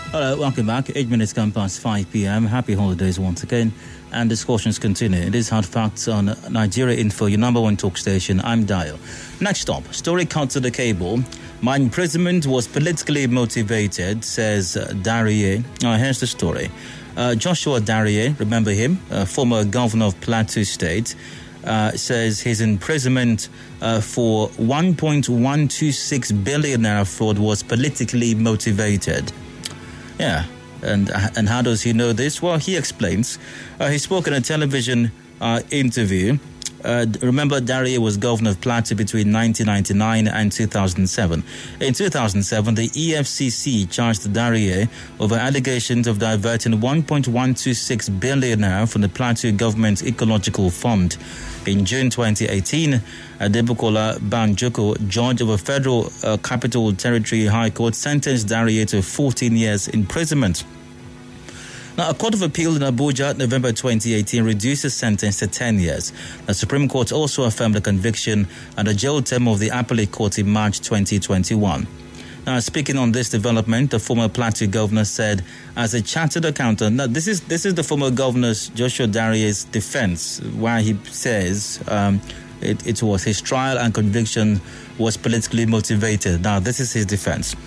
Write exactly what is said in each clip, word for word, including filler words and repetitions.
Hello, welcome back. Eight minutes gone past five p.m. Happy holidays once again. And discussions continue. It is Hard Facts on Nigeria Info, your number one talk station. I'm Dio. Next up, story cut to the cable. My imprisonment was politically motivated, says uh, Darie. Uh, here's the story. Uh, Joshua Darie, remember him, uh, former governor of Plateau State, uh, says his imprisonment uh, for one point one two six billion naira fraud was politically motivated. Yeah, and and how does he know this? Well, he explains. Uh, he spoke in a television uh, interview. Uh, remember, Darie was governor of Plateau between nineteen ninety-nine and two thousand seven. In two thousand seven, the E F C C charged Darie over allegations of diverting one point one two six billion naira from the Plateau government's ecological fund. In June twenty eighteen, Adebukola Banjoko, judge of a federal uh, capital territory high court, sentenced Darie to fourteen years imprisonment. Now, a court of appeal in Abuja, November twenty eighteen, reduced the sentence to ten years. The Supreme Court also affirmed the conviction and the jail term of the appellate court in March twenty twenty-one. Now, speaking on this development, the former Plateau governor said, as a chartered accountant, now this is this is the former governor's Joshua Darie's defense, where he says um, it, it was his trial and conviction was politically motivated. Now, this is his defense.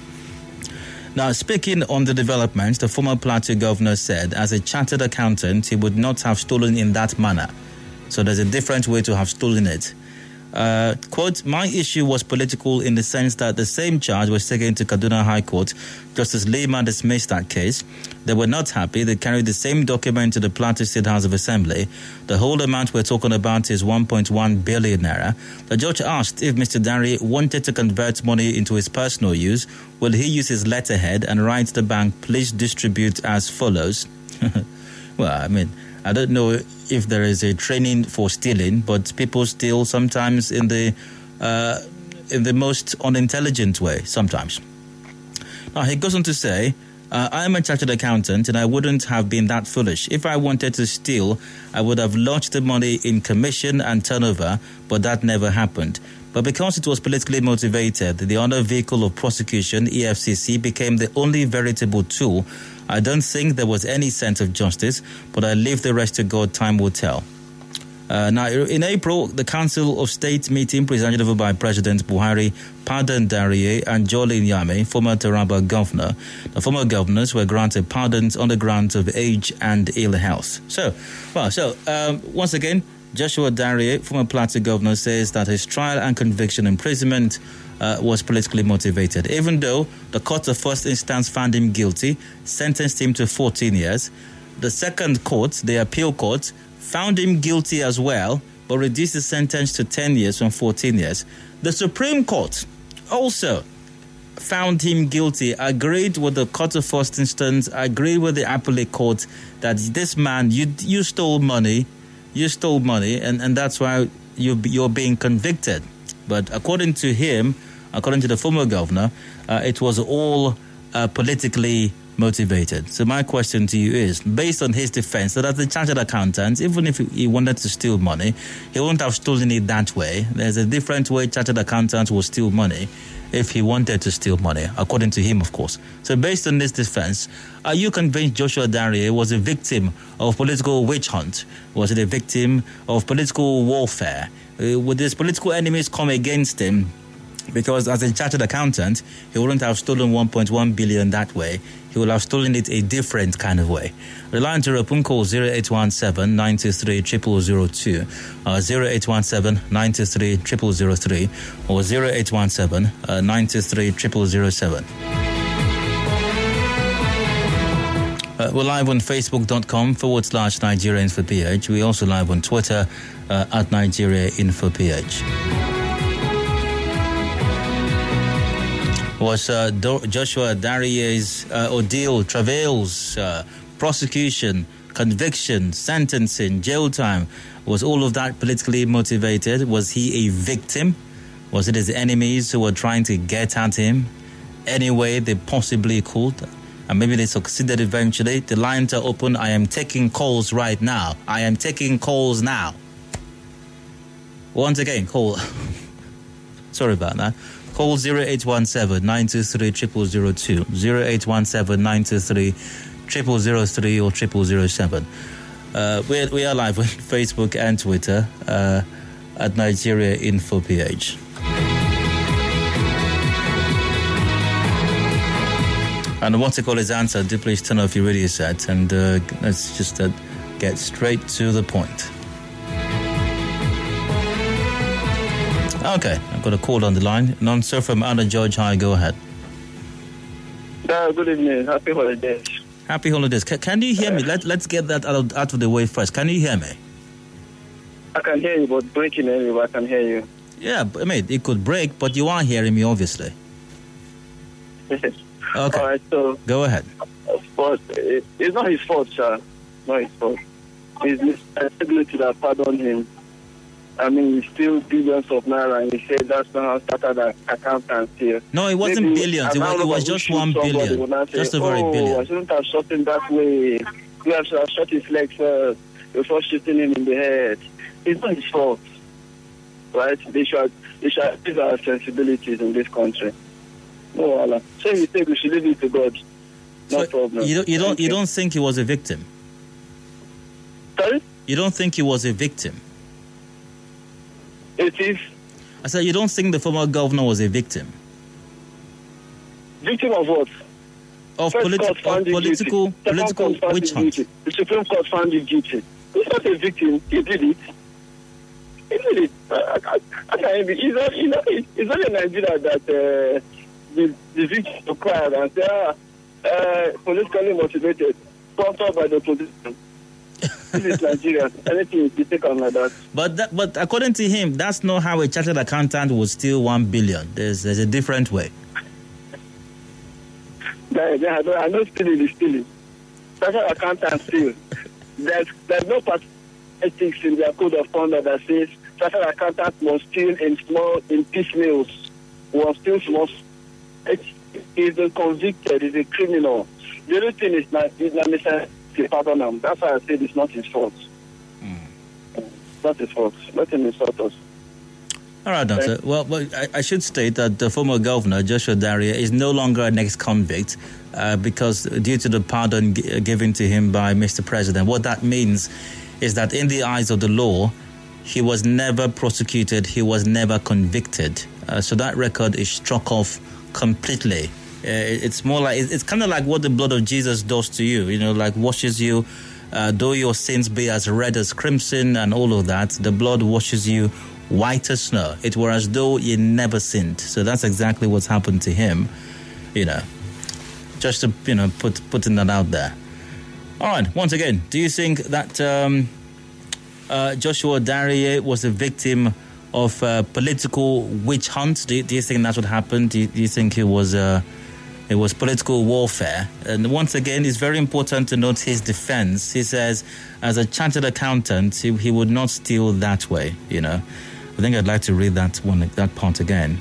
Now, speaking on the developments, the former Plateau governor said, as a chartered accountant, he would not have stolen in that manner. So there's a different way to have stolen it. Uh, quote, my issue was political in the sense that the same charge was taken to Kaduna High Court. Justice Lema dismissed that case. They were not happy. They carried the same document to the Plateau State House of Assembly. The whole amount we're talking about is one point one billion naira. The judge asked if Mister Darie wanted to convert money into his personal use. Will he use his letterhead and write to the bank, please distribute as follows? Well, I mean, I don't know if there is a training for stealing, but people steal sometimes in the uh, in the most unintelligent way, sometimes. Now, he goes on to say, uh, I am a chartered accountant and I wouldn't have been that foolish. If I wanted to steal, I would have lodged the money in commission and turnover, but that never happened. But because it was politically motivated, the other vehicle of prosecution, E F C C, became the only veritable tool. I don't think there was any sense of justice, but I leave the rest to God. Time will tell. Uh, now, in April, the Council of State meeting presided over by President Buhari pardoned Darie and Jolin Yame, former Taraba governor. The former governors were granted pardons on the grounds of age and ill health. So, well, so um, once again, Joshua Darie, former Plateau governor, says that his trial and conviction imprisonment uh, was politically motivated. Even though the court of first instance found him guilty, sentenced him to fourteen years, the second court, the appeal court, found him guilty as well, but reduced the sentence to ten years from fourteen years. The Supreme Court also found him guilty, agreed with the court of first instance, agreed with the appellate court that this man, you you stole money, you stole money, and, and that's why you, you're being convicted. But according to him, according to the former governor, uh, it was all uh, politically motivated. So my question to you is, based on his defense, that as a chartered accountant, even if he wanted to steal money, he wouldn't have stolen it that way. There's a different way chartered accountants will steal money if he wanted to steal money, according to him, of course. So based on this defense, are you convinced Joshua Darie was a victim of political witch hunt? Was it a victim of political warfare? Uh, would his political enemies come against him? Because as a chartered accountant, he wouldn't have stolen one point one billion that way. He would have stolen it a different kind of way. Rely to Rapun, call zero eight one seven, nine two three, zero zero zero two, uh, zero eight one seven, nine two three, zero zero zero three, or zero eight one seven, nine two three, zero zero zero seven. Uh, we're live on Facebook.com forward slash Nigeria Info P H. We're also live on Twitter uh, at Nigeria Info P H. Was uh, Do- Joshua Darie's uh, ordeal, travails, uh, prosecution, conviction, sentencing, jail time, was all of that politically motivated? Was he a victim? Was it his enemies who were trying to get at him any way they possibly could? And maybe they succeeded eventually. The lines are open. I am taking calls right now. I am taking calls now. Once again, call. Sorry about that. Call zero eight one seven, nine two three, zero zero zero two, zero eight one seven, nine two three, zero zero zero three or zero zero zero seven. Uh, we, we are live on Facebook and Twitter uh, at Nigeria Info P H. And what to call his answer, do please turn off your radio set and uh, let's just uh, get straight to the point. Okay, I've got a call on the line. Nonso from Anna George. Hi, go ahead. Uh, good evening. Happy holidays. Happy holidays. C- can you hear me? Let, let's get that out of, out of the way first. Can you hear me? I can hear you, but breaking anyway, but I can hear you. Yeah, I mean, it could break, but you are hearing me, obviously. Okay. All right, so... Go ahead. But it, it's not his fault, sir. Not his fault. It's responsibility that pardoned him. I mean, it's still billions of naira, and he said that's not how started the accountant here. No, it wasn't Maybe, billions. It was, it was just one billion. Say, just a very oh, billion. I shouldn't have shot him that way. You have to have shot his leg first before shooting him in the head. It's not his fault, right? They should, they should use our sensibilities in this country. No, Allah. So you think we should leave it to God? No so problem. You don't, you don't, you don't think he was a victim? Sorry? You don't think he was a victim? It is. I said you don't think the former governor was a victim? Victim of what? Of, politi- of political, political witch hunt. Guilty. The Supreme Court found you guilty. He's not a victim. He did it. He did it. I, I, I can't be. It's not, it's, not, it's not in Nigeria that uh, the, the victim will cry and say, ah, uh, politically motivated, sponsored by the opposition. This is Nigeria. Anything is taken like that. But that, but according to him, that's not how a chartered accountant would steal one billion. There's there's a different way. Yeah, yeah, I know, I know stealing is stealing. Chartered accountant steal. There's there's no particular ethics in their code of conduct that says chartered accountant must steal in small in piecemeals. Must steal small. He's a convicted. He's a criminal. The other thing is not is not necessarily. Pardon him. That's why I said it's not his fault. Mm. It's not his fault. Let him insult us. All right, Doctor. Well, well I, I should state that the former governor, Joshua Daria, is no longer an ex-convict uh, because due to the pardon g- given to him by Mister President, what that means is that in the eyes of the law, he was never prosecuted, he was never convicted. Uh, so that record is struck off completely. Uh, it's more like it's kind of like what the blood of Jesus does to you, you know, like washes you, uh, though your sins be as red as crimson and all of that, the blood washes you white as snow. It were as though you never sinned. So that's exactly what's happened to him, you know, just to, you know, put putting that out there. All right, once again, do you think that um, uh, Joshua Daria was a victim of uh, political witch hunt? Do you, do you think that's what happened? Do you, do you think it was uh, it was political warfare? And once again, it's very important to note his defense. He says, as a chartered accountant, he, he would not steal that way. You know, I think I'd like to read that one, that part again.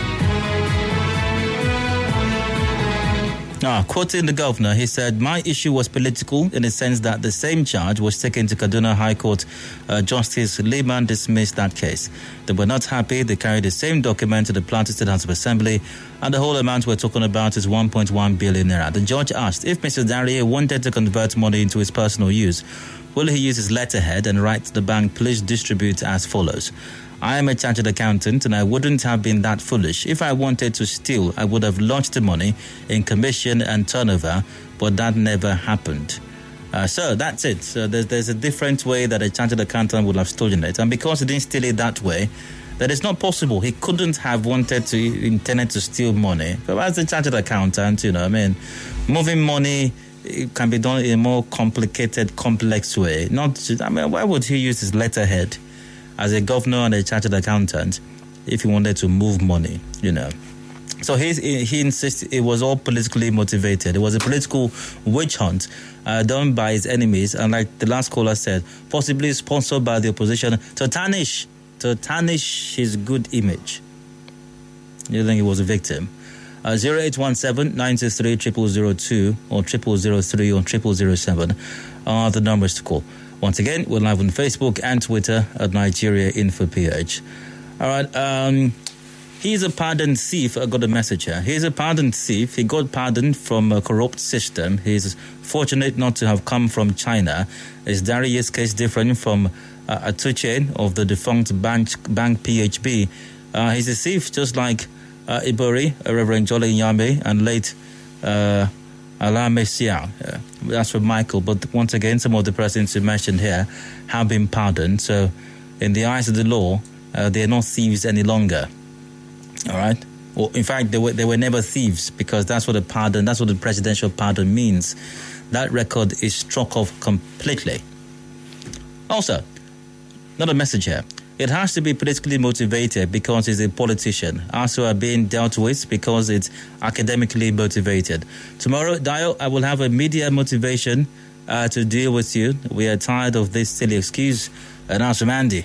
Ah, quoting the governor, he said, my issue was political in the sense that the same charge was taken to Kaduna High Court. Uh, Justice Liman dismissed that case. They were not happy. They carried the same document to the Plateau State House of Assembly, and the whole amount we're talking about is one point one billion naira. The judge asked if Mister Daria wanted to convert money into his personal use, will he use his letterhead and write to the bank, please distribute as follows. I am a chartered accountant and I wouldn't have been that foolish. If I wanted to steal, I would have lodged the money in commission and turnover, but that never happened. Uh, so that's it. So there's, there's a different way that a chartered accountant would have stolen it. And because he didn't steal it that way, that is not possible. He couldn't have wanted to, intended to steal money. But as a chartered accountant, you know, I mean, moving money, it can be done in a more complicated, complex way. Not, just, I mean, why would he use his letterhead as a governor and a chartered accountant if he wanted to move money, you know? So he, he insisted it was all politically motivated. It was a political witch hunt uh, done by his enemies, and like the last caller said, possibly sponsored by the opposition to tarnish, to tarnish his good image. You think he was a victim? Uh, zero eight one seven, nine two three, zero zero zero two or zero zero zero three or zero zero zero seven are the numbers to call. Once again, we're live on Facebook and Twitter at Nigeria Info P H. All right. Um, He's a pardoned thief. I got a message here. He's a pardoned thief. He got pardoned from a corrupt system. He's fortunate not to have come from China. Is Darius' case different from uh, Atuche of the defunct bank, bank P H B? Uh, he's a thief just like uh, Ibori, uh, Reverend Jolly Nyame, and late uh, Alain Messiah. Uh, that's for Michael. But once again, some of the persons you mentioned here have been pardoned. So in the eyes of the law, uh, they're not thieves any longer. All right. Well, in fact, they were they were never thieves, because that's what a pardon, that's what the presidential pardon means. That record is struck off completely. Also, another message here. It has to be politically motivated because he's a politician. Also are being dealt with because it's academically motivated. Tomorrow, Dio, I will have a media motivation uh, to deal with you. We are tired of this silly excuse. And that's from Andy.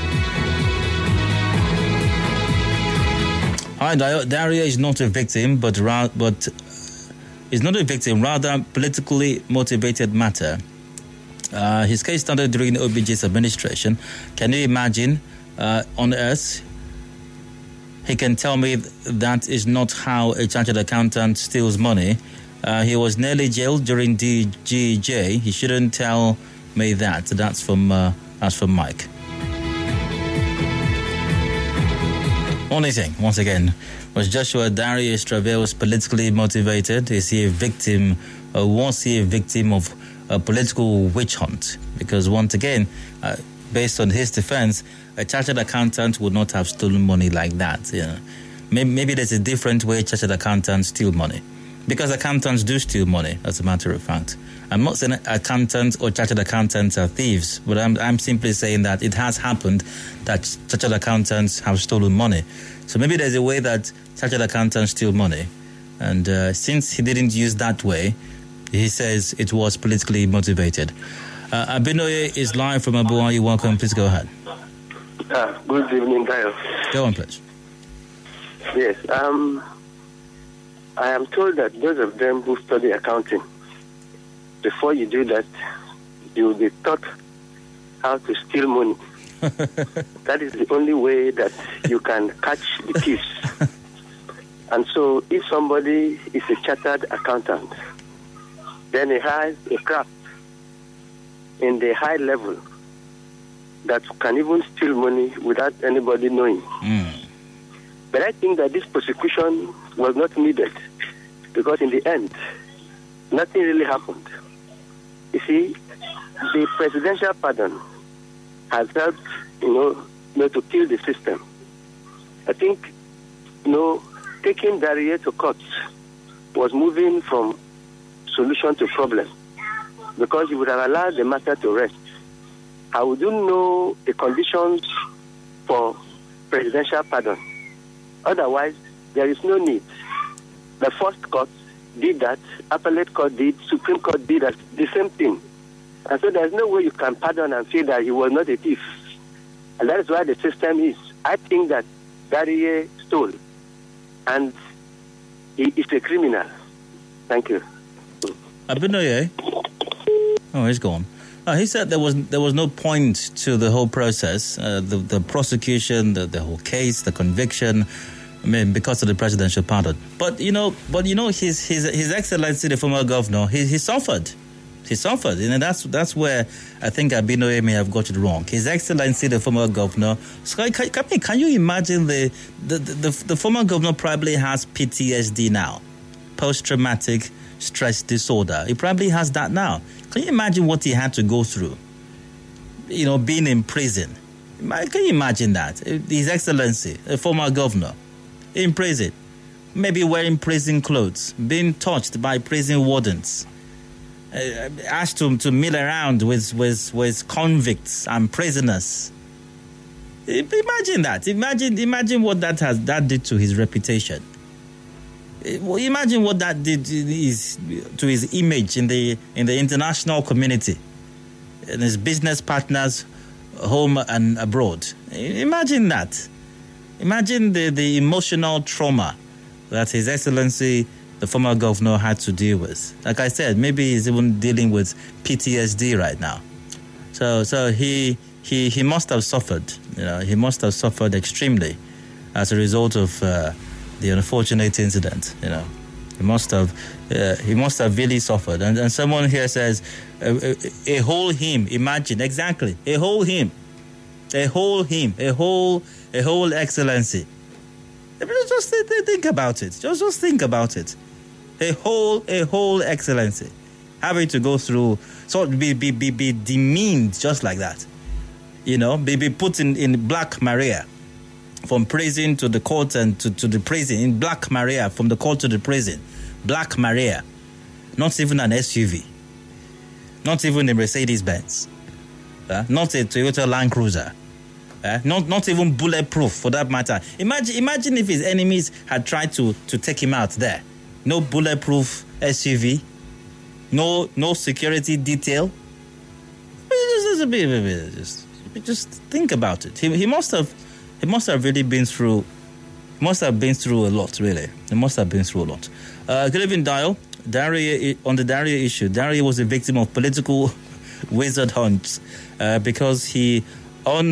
Hi, Daria is not a victim, but ra- but is not a victim, rather politically motivated matter. Uh, his case started during O B J's administration. Can you imagine uh, on earth? He can tell me that is not how a chartered accountant steals money. Uh, he was nearly jailed during D G J. He shouldn't tell me that. That's from uh, that's from Mike. Only thing, once again, was Joshua Darius Travails politically motivated? Is he a victim, or was he a victim of a political witch hunt? Because once again, uh, based on his defense, a chartered accountant would not have stolen money like that. You know? maybe, maybe there's a different way chartered accountants steal money. Because accountants do steal money, as a matter of fact. I'm not saying accountants or chartered accountants are thieves, but I'm, I'm simply saying that it has happened that chartered accountants have stolen money. So maybe there's a way that chartered accountants steal money. And uh, since he didn't use that way, he says it was politically motivated. Uh, Abinoye is live from Abuja. You're welcome. Please go ahead. Uh, good evening, Kyle. Go on, please. Yes. Um, I am told that those of them who study accounting, before you do that, you will be taught how to steal money. That is the only way that you can catch the thieves. And so if somebody is a chartered accountant, then he has a craft in the high level that can even steal money without anybody knowing. Mm. But I think that this prosecution was not needed, because in the end, nothing really happened. You see, the presidential pardon has helped, you know, you know, to kill the system. I think, you know, taking Daria to court was moving from solution to problem, because you would have allowed the matter to rest. I wouldn't know the conditions for presidential pardon. Otherwise, there is no need. The first court did that, appellate court did, Supreme Court did that, the same thing. And so there's no way you can pardon and say that he was not a thief. And that is why the system is. I think that Daria stole, and he is a criminal. Thank you. Abinoye? Oh, he's gone. Uh, he said there was there was no point to the whole process, uh, the the prosecution, the, the whole case, the conviction. I mean, because of the presidential pardon. But you know, but you know, his his his Excellency, the former governor, he he suffered. He suffered. You know, that's that's where I think Abinoye may have got it wrong. His Excellency, the former governor. So can, can, can you imagine the the, the the former governor probably has P T S D now, post-traumatic stress disorder. He probably has that now. Can you imagine what he had to go through? You know, being in prison. Can you imagine that? His Excellency, a former governor, in prison, maybe wearing prison clothes, being touched by prison wardens, uh, asked to, to mill around with, with, with convicts and prisoners. Imagine that. Imagine, imagine what that has that did to his reputation. Well, imagine what that did to his, to his image in the in the international community, and his business partners, home and abroad. Imagine that. Imagine the, the emotional trauma that His Excellency, the former governor, had to deal with. Like I said, maybe he's even dealing with P T S D right now. So so he he he must have suffered. You know, he must have suffered extremely. as a result of uh, the unfortunate incident. You know, he must have uh, he must have really suffered. And, and someone here says a, a, a whole hymn. Imagine exactly a whole hymn, a whole hymn, a whole a whole excellency. Just think about it. Just just think about it. A whole a whole excellency, having to go through, so be be be, be demeaned just like that. You know, be, be put in, in Black Maria, from prison to the court and to, to the prison. In Black Maria, from the court to the prison. Black Maria. Not even an S U V. Not even a Mercedes-Benz. Uh, not a Toyota Land Cruiser. Uh, not not even bulletproof, for that matter. Imagine imagine if his enemies had tried to, to take him out there. No bulletproof S U V. No no security detail. Just, just, just, just, just think about it. He, he must have he must have really been through must have been through a lot, really. He must have been through a lot. Uh, good evening, Dial. Daria, on the Daria issue, Daria was a victim of political wizard hunts uh, because he on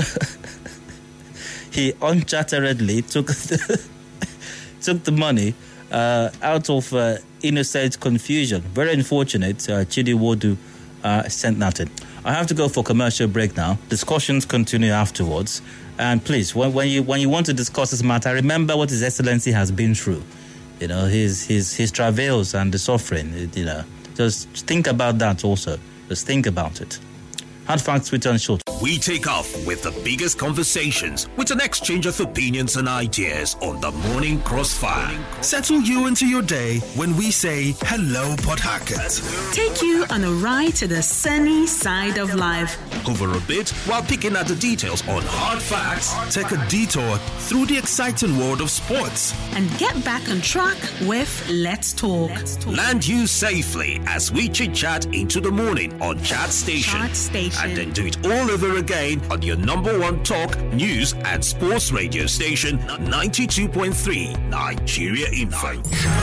he uncharteredly took the, took the money uh, out of uh, innocent confusion. Very unfortunate. Uh, Chidi Wodu uh, sent nothing. I have to go for commercial break now. Discussions continue afterwards. And please, when, when you when you want to discuss this matter, remember what His Excellency has been through. You know, his his his travails and the suffering. You know, just think about that also. Just think about it. Hard facts return short. We take off with the biggest conversations with an exchange of opinions and ideas on the Morning Crossfire. Settle you into your day when we say hello, Port Harcourt. Take you on a ride to the sunny side of life. Hover a bit while picking at the details on hard facts. Take a detour through the exciting world of sports. And get back on track with Let's Talk. Let's Talk. Land you safely as we chit-chat into the morning on Chat Station. Chat Station. And then do it all over again on your number one talk, news and sports radio station, ninety-two point three Nigeria Info.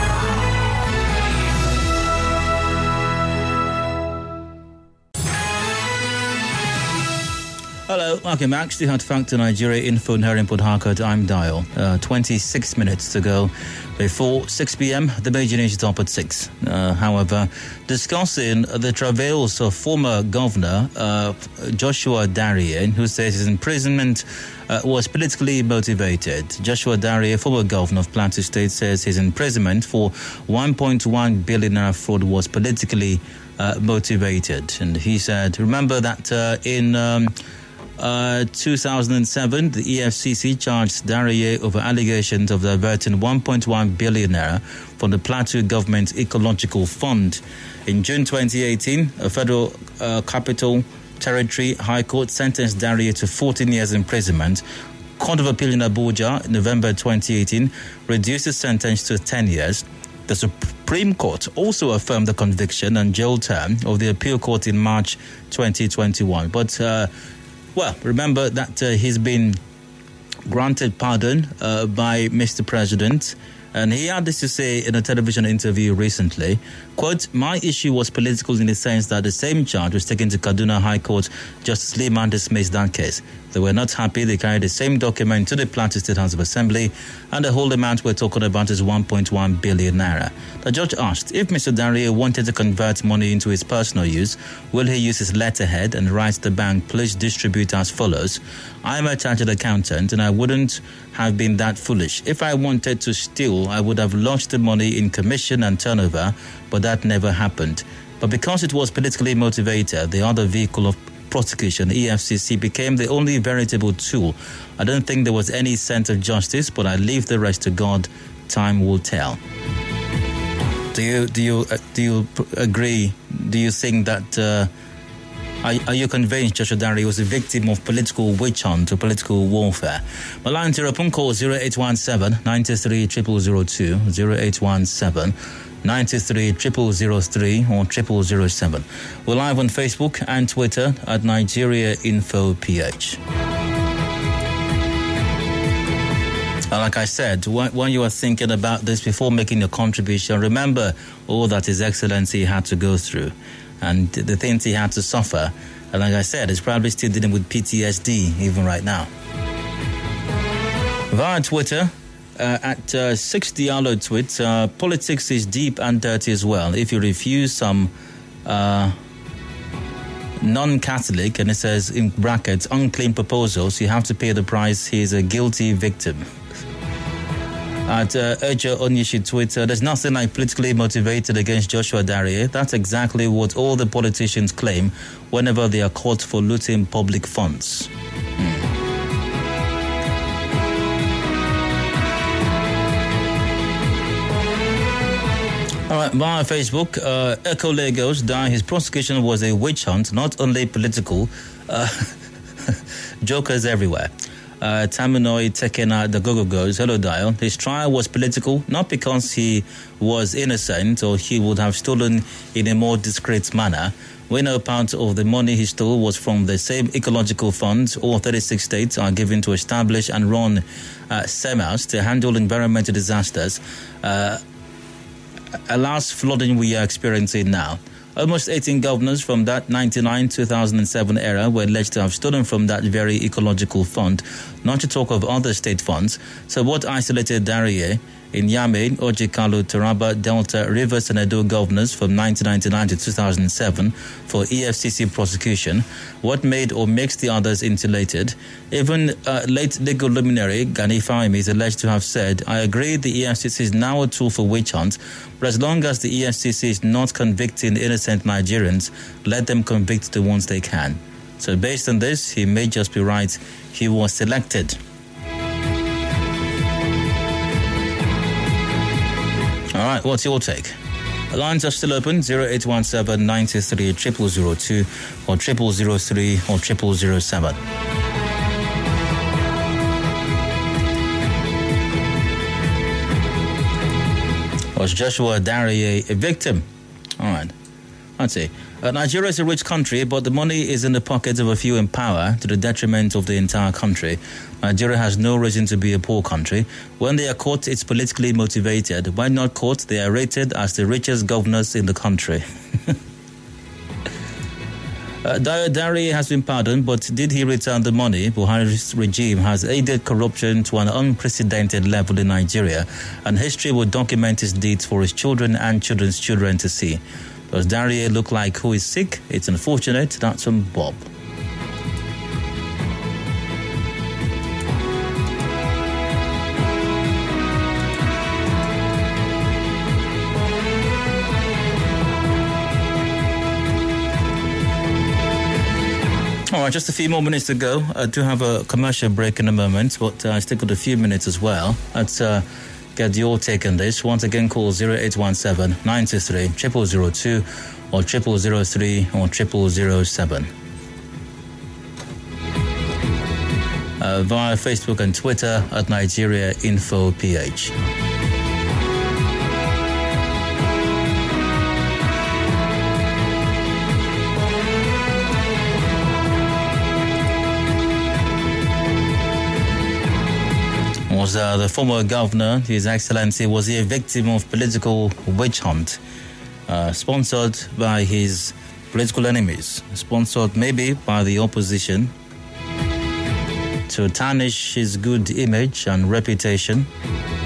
Hello, welcome back to Hard Factor Nigeria Info here in Port Harcourt. I'm Dial. Uh, twenty-six minutes to go before six p.m. The major news is up at six. Uh, however, discussing the travails of former governor uh, Joshua Darie, who says his imprisonment uh, was politically motivated. Joshua Darie, former governor of Plateau State, says his imprisonment for one point one billion naira fraud was politically uh, motivated. And he said, remember that uh, in... Um, Uh, two thousand seven, the E F C C charged Darie over allegations of diverting one point one billion naira from the Plateau Government Ecological Fund. In June twenty eighteen, a federal uh, capital territory high court sentenced Darie to fourteen years imprisonment. Court of Appeal in Abuja in November twenty eighteen reduced the sentence to ten years. The Supreme Court also affirmed the conviction and jail term of the appeal court in March twenty twenty-one. But uh, Well, remember that uh, he's been granted pardon uh, by Mister President, and he had this to say in a television interview recently. Quote, my issue was political in the sense that the same charge was taken to Kaduna High Court. Justice Liman dismissed that case. They were not happy. They carried the same document to the Plateau State House of Assembly, and the whole amount we're talking about is one point one billion naira. The judge asked, if Mister Darie wanted to convert money into his personal use, will he use his letterhead and write to the bank, please distribute as follows? I'm a chartered accountant, and I wouldn't have been that foolish. If I wanted to steal, I would have lodged the money in commission and turnover, but that never happened. But because it was politically motivated, the other vehicle of prosecution, the E F C C, became the only veritable tool. I don't think there was any sense of justice, but I leave the rest to God. Time will tell. Do you do you uh, do you agree? Do you think that? Uh, are, are you convinced Joshua Darie was a victim of political witch hunt or political warfare? My line to Rapun call zero eight one seven nine three zero zero zero two zero eight one seven. ninety-three triple zero three or triple zero seven. We're live on Facebook and Twitter at Nigeria Info P H. And like I said, when you are thinking about this before making your contribution, remember all that His Excellency had to go through and the things he had to suffer. And like I said, he's probably still dealing with P T S D even right now. Via Twitter, uh, at uh, sixty Diallo tweets, uh, politics is deep and dirty as well. If you refuse some uh, non-Catholic, and it says in brackets, unclean proposals, you have to pay the price. He is a guilty victim. At uh, Ejo Onyishi Twitter, there's nothing like politically motivated against Joshua Darie. That's exactly what all the politicians claim whenever they are caught for looting public funds. Hmm. All right, via Facebook, uh, Echo Lagos, that his prosecution was a witch hunt, not only political, uh, jokers everywhere. Uh, Taminoi Tekena the Gogo goes, hello Dial. His trial was political, not because he was innocent or he would have stolen in a more discreet manner. We know part of the money he stole was from the same ecological funds all thirty-six states are given to establish and run uh, SEMAs to handle environmental disasters. Uh, Alas, flooding we are experiencing now. Almost eighteen governors from that ninety-nine to two thousand seven era were alleged to have stolen from that very ecological fund, not to talk of other state funds. So what isolated Darie in Yame, Ojikalu, Taraba, Delta, Rivers and Edo governors from nineteen ninety-nine to two thousand seven for E F C C prosecution? What made or makes the others insulated? Even uh, late legal luminary Gani Fahimi is alleged to have said, I agree the E F C C is now a tool for witch hunt, but as long as the E F C C is not convicting innocent Nigerians, let them convict the ones they can. So based on this, he may just be right. He was selected. All right, what's your take? The lines are still open, zero eight one seven, nine two three, zero zero zero two or zero zero zero three or zero zero zero seven. Was Joshua Darie a victim? All right, I'd say. Uh, Nigeria is a rich country, but the money is in the pockets of a few in power to the detriment of the entire country. Nigeria has no reason to be a poor country. When they are caught, it's politically motivated. When not caught, they are rated as the richest governors in the country. uh, Darie has been pardoned, but did he return the money? Buhari's regime has aided corruption to an unprecedented level in Nigeria, and history will document his deeds for his children and children's children to see. Does Darie look like who is sick? It's unfortunate. That's from Bob. All right, just a few more minutes to go. I do have a commercial break in a moment, but uh, I still got a few minutes as well. Let's uh, get your take on this. Once again, call zero eight one seven, nine two three, zero zero zero two or zero zero zero three or zero zero zero seven. Uh, via Facebook and Twitter at Nigeria Info P H. Was uh, the former governor, His Excellency, was he a victim of political witch hunt, uh, sponsored by his political enemies, sponsored maybe by the opposition, to tarnish his good image and reputation?